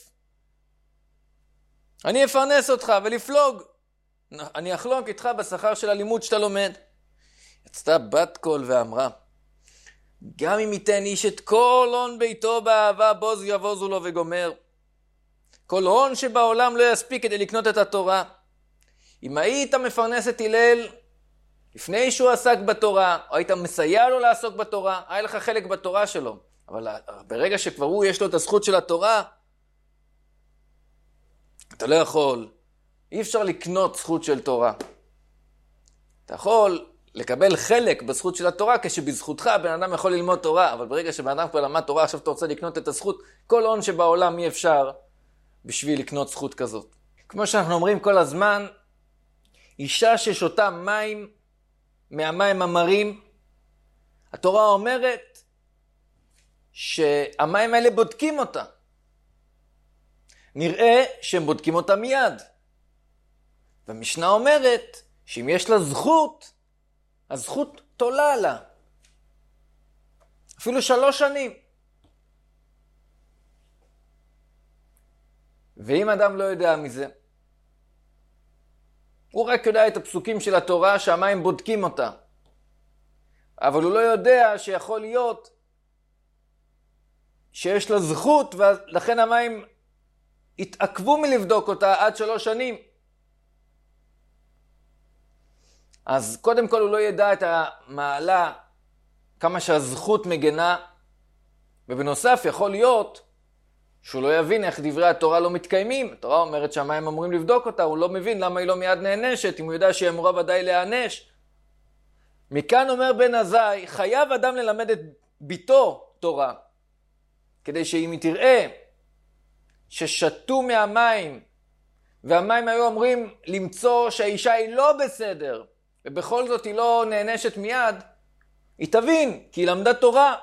אני אפרנס אותך ולפלוג. אני אחלוק איתך בשכר של הלימוד שאתה לומד. יצאה בת קול ואמרה, גם אם ייתן איש את כל הון ביתו באהבה, בוז יבוזו לו וגומר. כל הון שבעולם לא יספיק כדי לקנות את התורה. אם היית מפרנס את הלל לפני שהוא עסק בתורה, או היית מסייע לו לעסוק בתורה, היה לך חלק בתורה שלו. אבל ברגע שכבר הוא יש לו את הזכות של התורה, אתה לא יכול, אי אפשר לקנות זכות של תורה. אתה יכול לקבל חלק בזכות של התורה, כשבזכותך בן אדם יכול ללמוד תורה, אבל ברגע שבן אדם כבר למד תורה, עכשיו אתה רוצה לקנות את הזכות, כל הון שבעולם אי אפשר בשביל לקנות זכות כזאת. כמו שאנחנו אומרים כל הזמן, אישה ששותה מים מהמים המרים, התורה אומרת שהמים האלה בודקים אותה. נראה שהם בודקים אותה מיד. והמשנה אומרת שאם יש לה זכות, הזכות תולה לה. אפילו שלוש שנים. ואם אדם לא יודע מזה, הוא רק יודע את הפסוקים של התורה שהמים בודקים אותה. אבל הוא לא יודע שיכול להיות שיש לה זכות ולכן המים התעכבו מלבדוק אותה עד שלוש שנים. אז קודם כל הוא לא ידע את המעלה, כמה שהזכות מגנה, ובנוסף יכול להיות שהוא לא יבין איך דברי התורה לא מתקיימים. התורה אומרת שמה הם אמורים לבדוק אותה, הוא לא מבין למה היא לא מיד נענשת, אם הוא יודע שהיא אמורה ודאי להענש. מכאן אומר בן עזאי, חייב אדם ללמד את ביתו תורה, כדי שאם היא תראה ששתו מהמים, והמים היו אומרים למצוא שהאישה היא לא בסדר, ובכל זאת היא לא נענשת מיד, היא תבין, כי היא למדה תורה.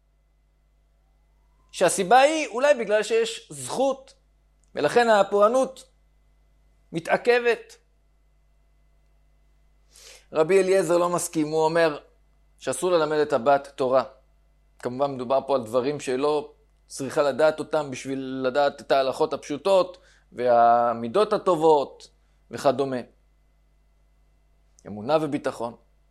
שהסיבה היא אולי בגלל שיש זכות, ולכן הפורענות מתעכבת. רבי אליעזר לא מסכים, הוא אומר שאסור ללמד את הבת תורה. כמובן מדובר פה על דברים שלא צריכה לדעת אותם בשביל לדעת את ההלכות הפשוטות והמידות הטובות וכדומה. אמונה וביטחון.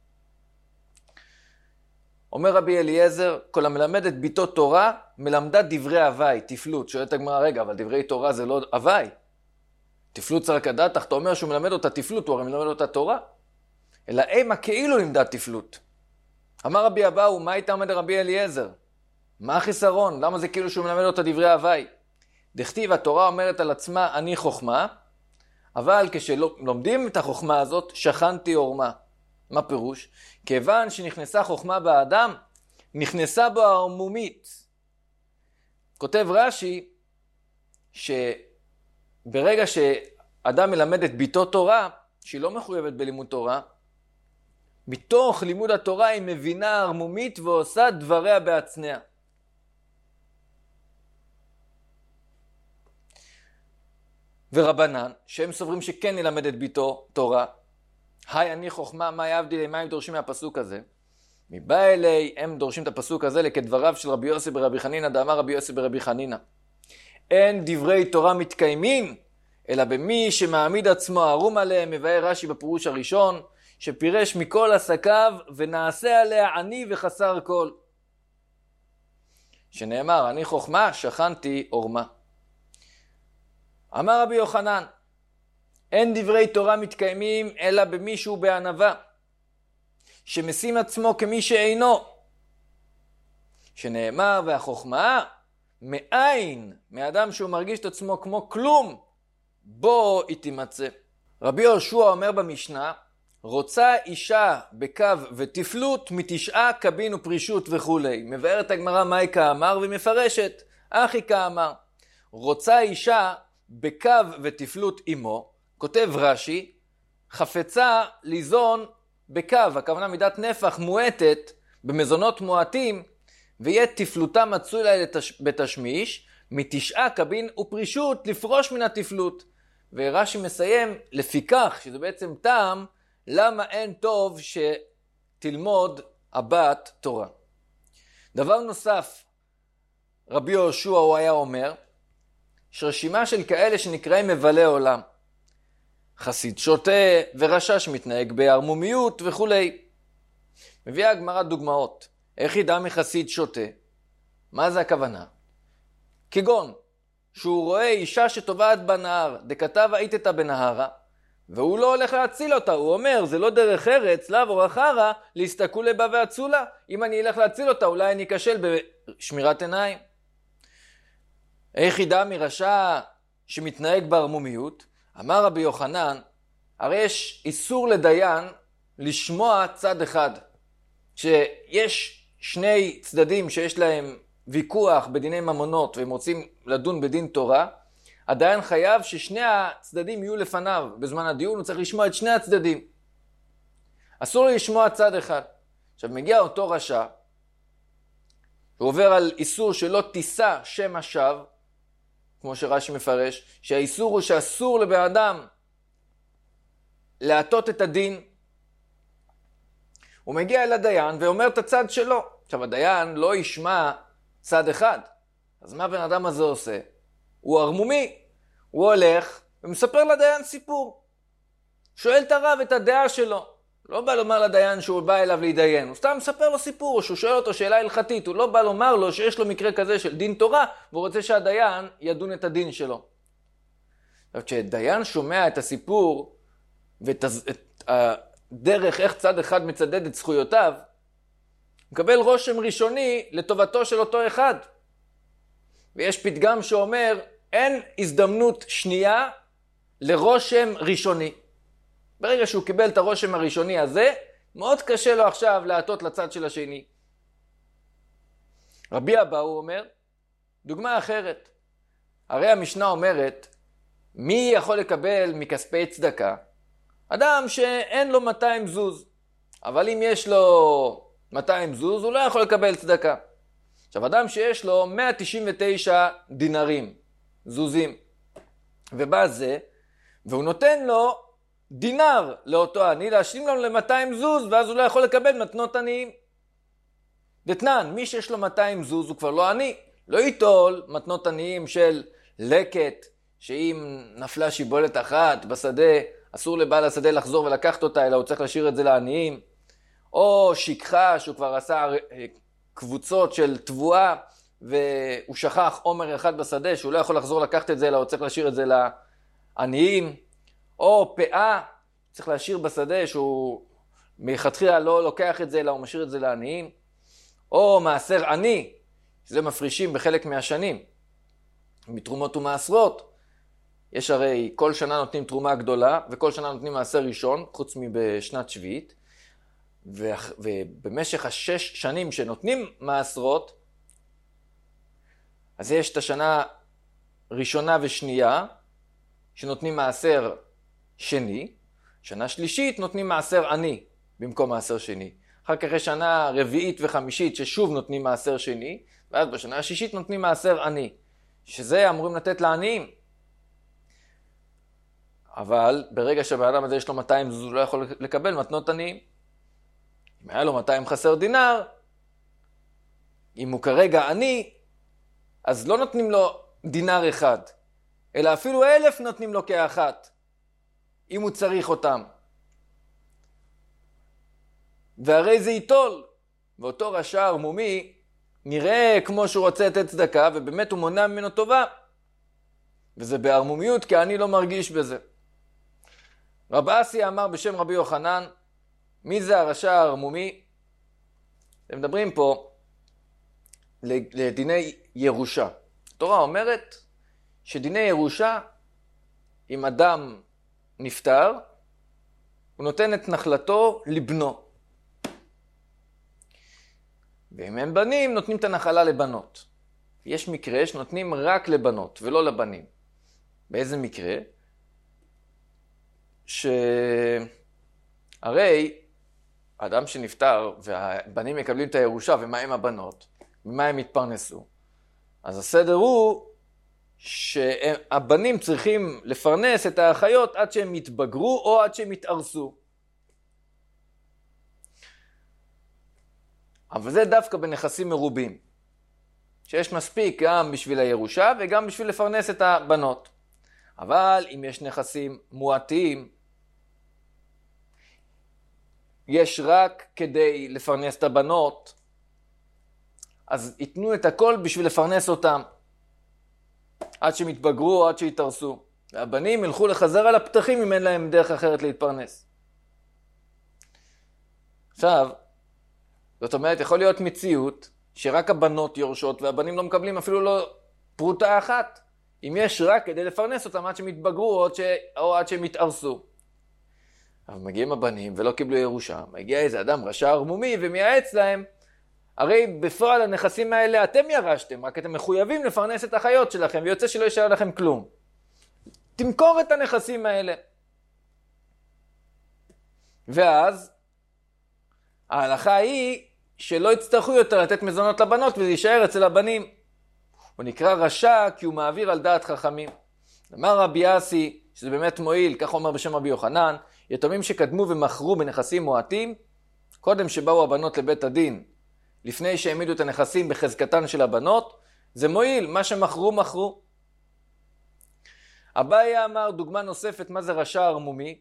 אומר רבי אליעזר, כל המלמד את ביתו תורה, מלמדה דברי הווי, תפלות. שואלת הגמרא, רגע, אבל דברי תורה זה לא הווי. תפלות צריך לדעת, אתה אומר שהוא מלמד אותה תפלות, הוא הרי מלמד אותה תורה. אלא אימה כאילו לימדה תפלות. אמר רבי אבאו, מה הייתה עמד רבי אליעזר? מה החיסרון? למה זה כאילו שהוא מלמד אותה דברי הווי? דכתיב, התורה אומרת על עצמה, אני חוכמה, אבל כשלומדים את החוכמה הזאת, שכנתי עורמה. מה פירוש? כיוון שנכנסה חוכמה באדם, נכנסה בו הערמומית. כותב רש"י, שברגע שאדם מלמד את ביתו תורה, שהיא לא מחויבת בלימוד תורה, מתוך לימוד התורה היא מבינה ערמומית ועושה דבריה בעצמיה. ורבנן, שהם סוברים שכן ילמד את ביתו תורה, היי אני חוכמה, מה יעבדי לי, מה הם דורשים מהפסוק הזה? מבא אלי, הם דורשים את הפסוק הזה לכדבריו של רבי יוסי ברבי חנינא, דאמר רבי יוסי ברבי חנינא. אין דברי תורה מתקיימים, אלא במי שמעמיד עצמו ערום עליהם, מבאר רש"י בפירוש הראשון, שפירש מכל עסקיו ונעשה עליה עני וחסר כל. שנאמר, אני חוכמה, שכנתי עורמה. אמר רבי יוחנן, אין דברי תורה מתקיימים אלא במי שהוא בענווה, שמשים עצמו כמי שאינו. שנאמר, והחוכמה מאין, מאדם שהוא מרגיש את עצמו כמו כלום, בו היא תימצא. רבי יהושע אומר במשנה, רוצה אישה בקו ותפלות מתשעה קבין ופרישות וכו'. מבארת הגמרא מהי כאמר ומפרשת, אחי כאמר. רוצה אישה בקו ותפלות עמו, כותב רש"י, חפצה ליזון בקו, הכוונה מידת נפח מועטת במזונות מועטים, ויהיה תפלותה מצוי לה בתשמיש, מתשעה קבין ופרישות לפרוש מן התפלות. ורש"י מסיים, לפיכך, שזה בעצם טעם, למה אין טוב שתלמוד הבת תורה. דבר נוסף, רבי יהושע הוא היה אומר, שרשימה של כאלה שנקראים מבלי עולם, חסיד שוטה ורשע שמתנהג בערמומיות וכו'. מביאה הגמרא דוגמאות. איך ידע מחסיד שוטה? מה זה הכוונה? כגון, שהוא רואה אישה שטובעת בנהר, דכתב היתתה בנהרה, והוא לא הולך להציל אותה, הוא אומר, זה לא דרך ארץ, לעבור אחרה, להסתכלו לבה והצולה. אם אני אלך להציל אותה, אולי אני אכשל בשמירת עיניים. איך ידע מרשע שמתנהג בערמומיות? אמר רבי יוחנן, הרי יש איסור לדיין לשמוע צד אחד. שיש שני צדדים שיש להם ויכוח בדיני ממונות והם רוצים לדון בדין תורה, הדיין חייב ששני הצדדים יהיו לפניו. בזמן הדיון הוא צריך לשמוע את שני הצדדים. אסור לו לשמוע צד אחד. עכשיו מגיע אותו רשע, הוא עובר על איסור שלא תישא שם השווא, כמו שרש"י מפרש, שהאיסור הוא שאסור לבן אדם להטות את הדין. הוא מגיע אל הדיין ואומר את הצד שלו. עכשיו הדיין לא ישמע צד אחד. אז מה בן אדם הזה עושה? הוא ערמומי. הוא הולך ומספר לדיין סיפור. שואל את הרב את הדעה שלו. לא בא לומר לדיין שהוא בא אליו להידיין. הוא סתם מספר לו סיפור, או שהוא שואל אותו שאלה הלכתית. הוא לא בא לומר לו שיש לו מקרה כזה של דין תורה, והוא רוצה שהדיין ידון את הדין שלו. כשדיין שומע את הסיפור ואת הדרך איך צד אחד מצדד את זכויותיו, מקבל רושם ראשוני לטובתו של אותו אחד. ויש פתגם שאומר, אין הזדמנות שנייה לרושם ראשוני. ברגע שהוא קיבל את הרושם הראשוני הזה, מאוד קשה לו עכשיו להטות לצד של השני. רבי אבאו אומר, דוגמה אחרת. הרי המשנה אומרת, מי יכול לקבל מכספי צדקה? אדם שאין לו מאתיים זוז. אבל אם יש לו מאתיים זוז, הוא לא יכול לקבל צדקה. עכשיו, אדם שיש לו מאה תשעים ותשע דינרים, זוזים, ובא זה, והוא נותן לו דינר לאותו עני, להשלים לנו ל-מאתיים זוז, ואז הוא לא יכול לקבל מתנות עניים. דתנן, מי שיש לו מאתיים זוז הוא כבר לא עני, לא ייטול מתנות עניים של לקט, שאם נפלה שיבולת אחת בשדה, אסור לבעל השדה לחזור ולקחת אותה, אלא הוא צריך להשאיר את זה לעניים, או שכחה שהוא כבר עשה קבוצות של תבואה, והוא שכח עומר אחד בשדה, שהוא לא יכול לחזור לקחת את זה, אלא הוא צריך להשאיר את זה לעניים, או פאה, צריך להשאיר בשדה, שהוא מלכתחילה לא לוקח את זה, אלא הוא משאיר את זה לעניים, או מעשר עני, שזה מפרישים בחלק מהשנים, מתרומות ומעשרות. יש הרי כל שנה נותנים תרומה גדולה, וכל שנה נותנים מעשר ראשון, חוץ מבשנת שביעית, ובמשך השש שנים שנותנים מעשרות, אז יש את השנה ראשונה ושנייה, שנותנים מעשר שני, שנה שלישית נותנים מעשר עני, במקום מעשר שני. אחר כך יש שנה רביעית וחמישית, ששוב נותנים מעשר שני, ואז בשנה השישית נותנים מעשר עני, שזה אמורים לתת לעניים. אבל ברגע שבאדם הזה יש לו מאתיים, הוא לא יכול לקבל מתנות עניים. אם היה לו מאתיים חסר דינר, אם הוא כרגע עני, אז לא נותנים לו דינר אחד, אלא אפילו אלף נותנים לו כאחת, אם הוא צריך אותם. והרי זה ייטול, ואותו רשע ערמומי נראה כמו שהוא רוצה לתת צדקה, ובאמת הוא מונע ממנו טובה. וזה בערמומיות, כי אני לא מרגיש בזה. רב אסי אמר בשם רבי יוחנן, מי זה הרשע הערמומי? הם מדברים פה לדיני ירושה. התורה אומרת שדיני ירושה, אם אדם נפטר, הוא נותן את נחלתו לבנו. ואם הם בנים, נותנים את הנחלה לבנות. יש מקרה שנותנים רק לבנות ולא לבנים. באיזה מקרה? שהרי האדם שנפטר והבנים מקבלים את הירושה, ומה עם הבנות? ממה הם יתפרנסו? אז הסדר הוא שהבנים צריכים לפרנס את האחיות עד שהם יתבגרו או עד שהם יתארסו. אבל זה דווקא בנכסים מרובים, שיש מספיק גם בשביל הירושה וגם בשביל לפרנס את הבנות. אבל אם יש נכסים מועטים, יש רק כדי לפרנס את הבנות, אז ייתנו את הכל בשביל לפרנס אותם, עד שהם יתבגרו או עד שיתארסו. והבנים ילכו לחזר על הפתחים אם אין להם דרך אחרת להתפרנס. עכשיו, זאת אומרת, יכול להיות מציאות שרק הבנות יורשות והבנים לא מקבלים אפילו לא פרוטה אחת, אם יש רק כדי לפרנס אותם עד שהם יתבגרו או, ש... או עד שהם יתארסו. אבל מגיעים הבנים ולא קיבלו ירושה, מגיע איזה אדם רשע ערמומי ומייעץ להם, הרי בפועל הנכסים האלה אתם ירשתם, רק אתם מחויבים לפרנס את החיות שלכם, ויוצא שלא יישאר לכם כלום. תמכור את הנכסים האלה. ואז ההלכה היא שלא יצטרכו יותר לתת מזונות לבנות וזה יישאר אצל הבנים. הוא נקרא רשע כי הוא מעביר על דעת חכמים. אמר רבי אסי, שזה באמת מועיל, כך אומר בשם רבי יוחנן, יתומים שקדמו ומכרו בנכסים מועטים, קודם שבאו הבנות לבית הדין, לפני שהעמידו את הנכסים בחזקתן של הבנות, זה מועיל, מה שמכרו, מכרו. אביי אמר דוגמה נוספת, מה זה רשע ערמומי?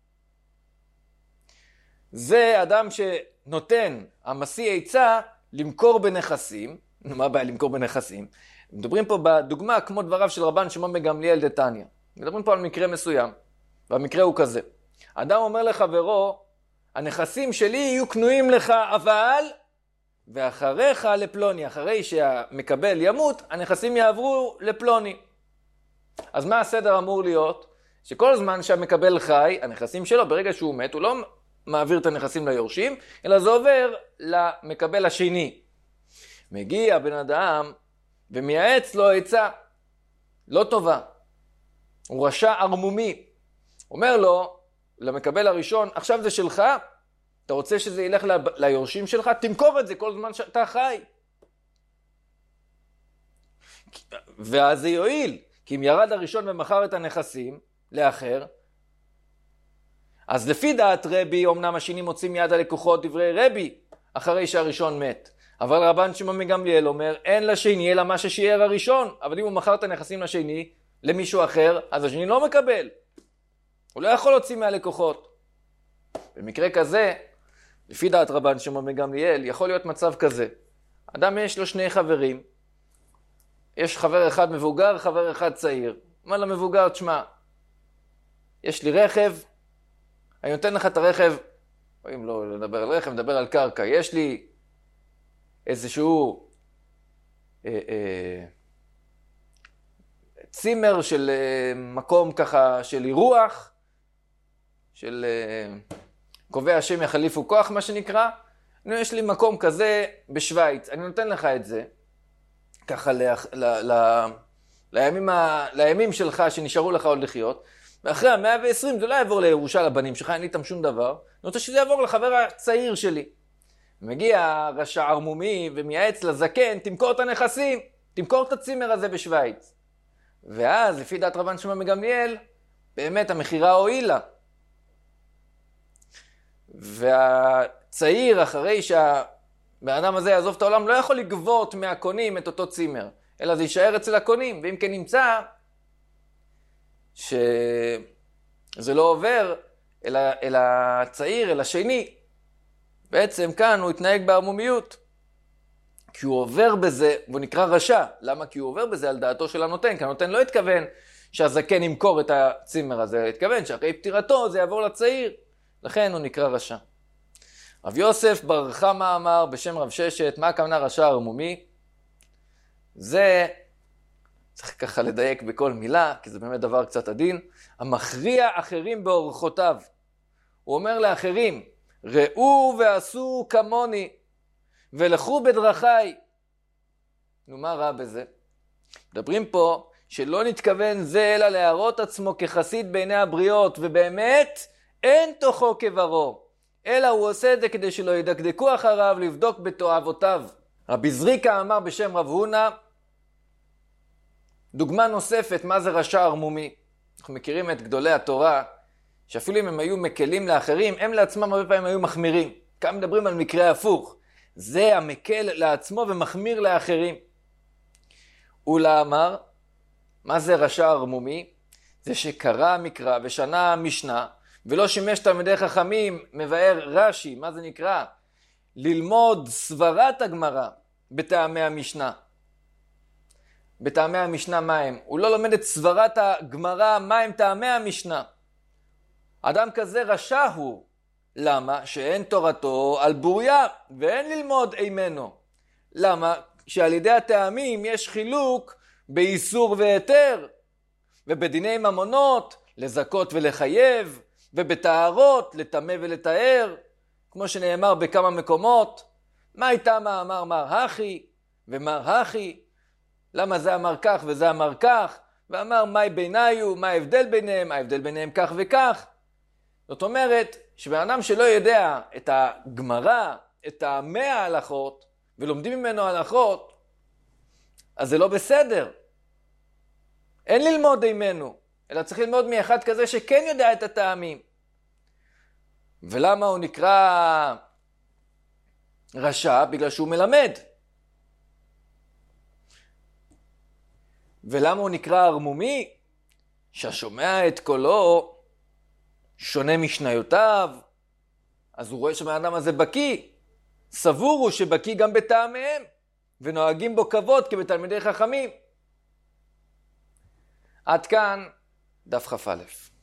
זה אדם שנותן, המשיא עצה, למכור בנכסים. מה הבעיה למכור בנכסים? מדברים פה בדוגמה כמו דבריו של רבן שמעון בן גמליאל דתניא. מדברים פה על מקרה מסוים, והמקרה הוא כזה. אדם אומר לחברו, הנכסים שלי יהיו קנויים לך, אבל, ואחריך לפלוני, אחרי שהמקבל ימות, הנכסים יעברו לפלוני. אז מה הסדר אמור להיות? שכל זמן שהמקבל חי, הנכסים שלו, ברגע שהוא מת, הוא לא מעביר את הנכסים ליורשים, אלא זה עובר למקבל השני. מגיע בן אדם ומייעץ לו עצה לא טובה. הוא רשע ערמומי. אומר לו, למקבל הראשון, עכשיו זה שלך, אתה רוצה שזה ילך ליורשים שלך, תמכור את זה כל זמן שאתה חי. ואז זה יועיל, כי אם ירד הראשון ומכר את הנכסים לאחר, אז לפי דעת רבי, אמנם השני מוציא מיד הלקוחות דברי רבי, אחרי שהראשון מת. אבל רבן שמעון מגמליאל אומר, אין לשני אלא מה ששיער הראשון, אבל אם הוא מכר את הנכסים לשני, למישהו אחר, אז השני לא מקבל. הוא לא יכול להוציא מהלקוחות. במקרה כזה, לפי דעת רבן שמעון מגמליאל, יכול להיות מצב כזה. אדם יש לו שני חברים, יש חבר אחד מבוגר, חבר אחד צעיר. אומר למבוגר, תשמע, יש לי רכב, אני נותן לך את הרכב, או אם לא לדבר על רכב, מדבר על קרקע. יש לי איזשהו אה, אה, צימר של אה, מקום ככה של אירוח, של אה, קובע השם יחליפו כוח, מה שנקרא. יש לי מקום כזה בשוויץ, אני נותן לך את זה, ככה ל, ל, ל, לימים, ה, לימים שלך שנשארו לך עוד לחיות, ואחרי ה-מאה ועשרים זה לא יעבור לירושה לבנים שלך, אין לי איתם שום דבר, אני רוצה שזה יעבור לחבר הצעיר שלי. מגיע רשע ערמומי ומייעץ לזקן, תמכור את הנכסים, תמכור את הצימר הזה בשוויץ. ואז לפי דעת רבן שמעון מגמליאל, באמת המחירה הועילה. והצעיר אחרי שהבן אדם הזה יעזוב את העולם לא יכול לגבות מהקונים את אותו צימר, אלא זה יישאר אצל הקונים, ואם כן נמצא שזה לא עובר אל, אל הצעיר, אל השני, בעצם כאן הוא התנהג בערמומיות. כי הוא עובר בזה, והוא נקרא רשע. למה? כי הוא עובר בזה על דעתו של הנותן, כי הנותן לא התכוון שהזקן ימכור את הצימר הזה, התכוון שאחרי פטירתו זה יעבור לצעיר. לכן הוא נקרא רשע. רב יוסף בר חמא אמר בשם רב ששת, מה הכוונה רשע ערמומי? זה, צריך ככה לדייק בכל מילה, כי זה באמת דבר קצת עדין, המכריע אחרים באורחותיו. הוא אומר לאחרים, ראו ועשו כמוני, ולכו בדרכי. נו, מה רע בזה? מדברים פה שלא נתכוון זה אלא להראות עצמו כחסיד בעיני הבריות, ובאמת אין תוכו כברו, אלא הוא עושה את זה כדי שלא ידקדקו אחריו לבדוק בתואבותיו. רבי זריקה אמר בשם רב הונא, דוגמה נוספת מה זה רשע ערמומי. אנחנו מכירים את גדולי התורה, שאפילו אם הם היו מקלים לאחרים, הם לעצמם הרבה פעמים היו מחמירים. כאן מדברים על מקרה הפוך. זה המקל לעצמו ומחמיר לאחרים. אולה אמר, מה זה רשע ערמומי? זה שקרא המקרא ושנה המשנה, ולא שימש תלמידי חכמים, מבאר רש"י, מה זה נקרא? ללמוד סברת הגמרא בטעמי המשנה. בטעמי המשנה מה הם? הוא לא לומד את סברת הגמרא, מה הם טעמי המשנה. אדם כזה רשע הוא. למה? שאין תורתו על בוריה, ואין ללמוד אימנו. למה? שעל ידי הטעמים יש חילוק באיסור והיתר, ובדיני ממונות, לזכות ולחייב, ובטהרות, לטמא ולטהר, כמו שנאמר בכמה מקומות. מה הייתה מה אמר מר הכי, ומר הכי, למה זה אמר כך וזה אמר כך, ואמר מהי ביניו, מה ההבדל ביניהם, ההבדל ביניהם כך וכך. זאת אומרת, שבן אדם שלא יודע את הגמרא, את המאה ההלכות, ולומדים ממנו הלכות, אז זה לא בסדר. אין ללמוד ממנו, אלא צריך ללמוד מאחד כזה שכן יודע את הטעמים. ולמה הוא נקרא רשע? בגלל שהוא מלמד. ולמה הוא נקרא ערמומי? שהשומע את קולו שונה משניותיו, אז הוא רואה שבן אדם הזה בקיא, סבור הוא שבקיא גם בטעמיהם, ונוהגים בו כבוד כבתלמידי חכמים. עד כאן דף כ"א.